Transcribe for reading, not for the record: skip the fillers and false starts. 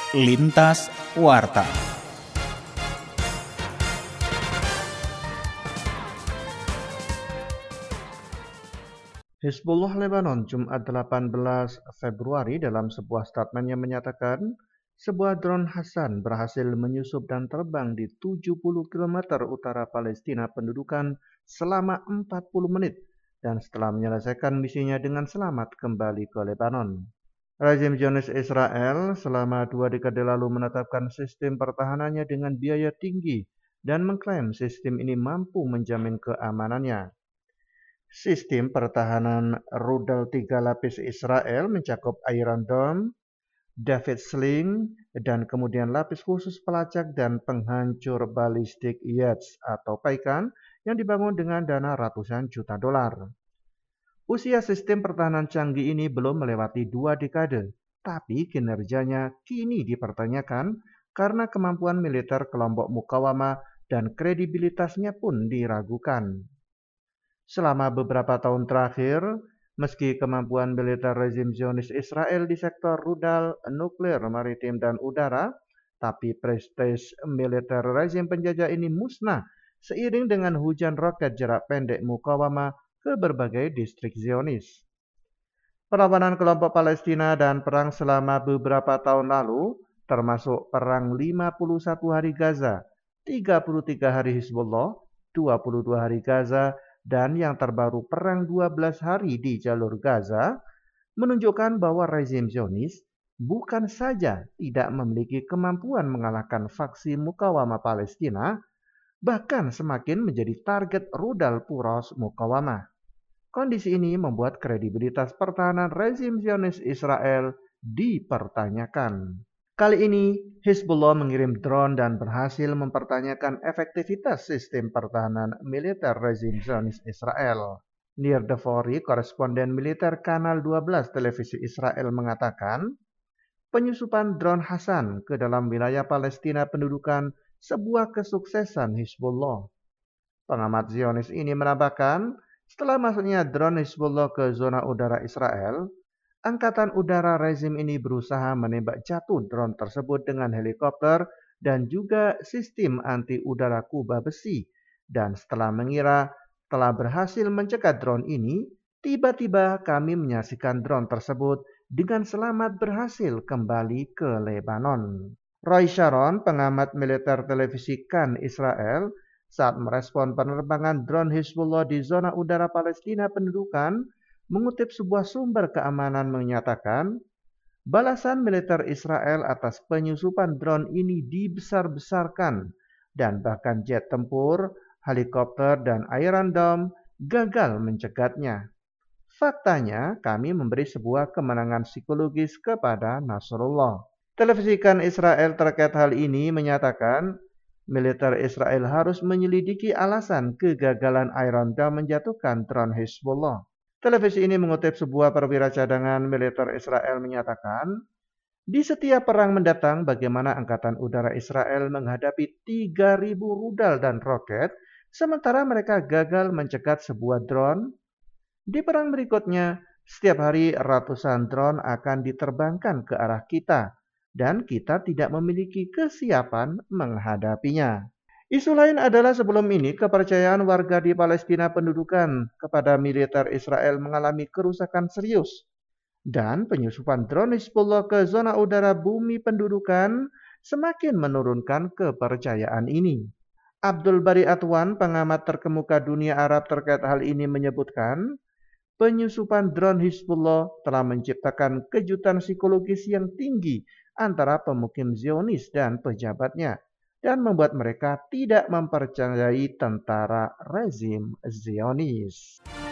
Lintas Warta. Hizbullah Lebanon Jumat 18 Februari dalam sebuah statementnya menyatakan sebuah drone Hassan berhasil menyusup dan terbang di 70 km utara Palestina pendudukan selama 40 menit dan setelah menyelesaikan misinya dengan selamat kembali ke Lebanon. Rezim Zionis Israel selama 2 dekade lalu menetapkan sistem pertahanannya dengan biaya tinggi dan mengklaim sistem ini mampu menjamin keamanannya. Sistem pertahanan rudal 3 lapis Israel mencakup Iron Dome, David Sling, dan kemudian lapis khusus pelacak dan penghancur ballistic yachts atau PAICAN yang dibangun dengan dana ratusan juta dolar. Usia sistem pertahanan canggih ini belum melewati 2 dekade, tapi kinerjanya kini dipertanyakan karena kemampuan militer kelompok mukawamah dan kredibilitasnya pun diragukan. Selama beberapa tahun terakhir, meski kemampuan militer rezim Zionis Israel di sektor rudal, nuklir, maritim, dan udara, tapi prestis militer rezim penjajah ini musnah seiring dengan hujan roket jarak pendek mukawamah ke berbagai distrik Zionis. Perlawanan kelompok Palestina dan perang selama beberapa tahun lalu, termasuk perang 51 hari Gaza, 33 hari Hizbullah, 22 hari Gaza, dan yang terbaru perang 12 hari di jalur Gaza, menunjukkan bahwa rezim Zionis bukan saja tidak memiliki kemampuan mengalahkan faksi mukawamah Palestina, bahkan semakin menjadi target rudal puros mukawamah. Kondisi ini membuat kredibilitas pertahanan rezim Zionis Israel dipertanyakan. Kali ini, Hizbullah mengirim drone dan berhasil mempertanyakan efektivitas sistem pertahanan militer rezim Zionis Israel. Nir Devori, koresponden militer Kanal 12 televisi Israel mengatakan, penyusupan drone Hassan ke dalam wilayah Palestina pendudukan sebuah kesuksesan Hizbullah. Pengamat Zionis ini menambahkan, setelah masuknya drone Hizbullah ke zona udara Israel, Angkatan Udara rezim ini berusaha menembak jatuh drone tersebut dengan helikopter dan juga sistem anti-udara kuba besi. Dan setelah mengira telah berhasil mencegat drone ini, tiba-tiba kami menyaksikan drone tersebut dengan selamat berhasil kembali ke Lebanon. Roy Sharon, pengamat militer televisi Kan Israel, saat merespon penerbangan drone Hizbullah di zona udara Palestina pendudukan, mengutip sebuah sumber keamanan menyatakan, balasan militer Israel atas penyusupan drone ini dibesar-besarkan dan bahkan jet tempur, helikopter, dan Iron Dome gagal mencegatnya. Faktanya, kami memberi sebuah kemenangan psikologis kepada Nasrullah. Televisi Kan Israel terkait hal ini menyatakan, militer Israel harus menyelidiki alasan kegagalan Iron Dome menjatuhkan drone Hizbullah. Televisi ini mengutip sebuah perwira cadangan militer Israel menyatakan, di setiap perang mendatang bagaimana Angkatan Udara Israel menghadapi 3.000 rudal dan roket, sementara mereka gagal mencegat sebuah drone. Di perang berikutnya, setiap hari ratusan drone akan diterbangkan ke arah kita, dan kita tidak memiliki kesiapan menghadapinya. Isu lain adalah sebelum ini kepercayaan warga di Palestina pendudukan kepada militer Israel mengalami kerusakan serius. Dan penyusupan drone Hizbullah ke zona udara bumi pendudukan semakin menurunkan kepercayaan ini. Abdul Bari Atwan, pengamat terkemuka dunia Arab terkait hal ini menyebutkan, penyusupan drone Hizbullah telah menciptakan kejutan psikologis yang tinggi antara pemukim Zionis dan pejabatnya dan membuat mereka tidak mempercayai tentara rezim Zionis.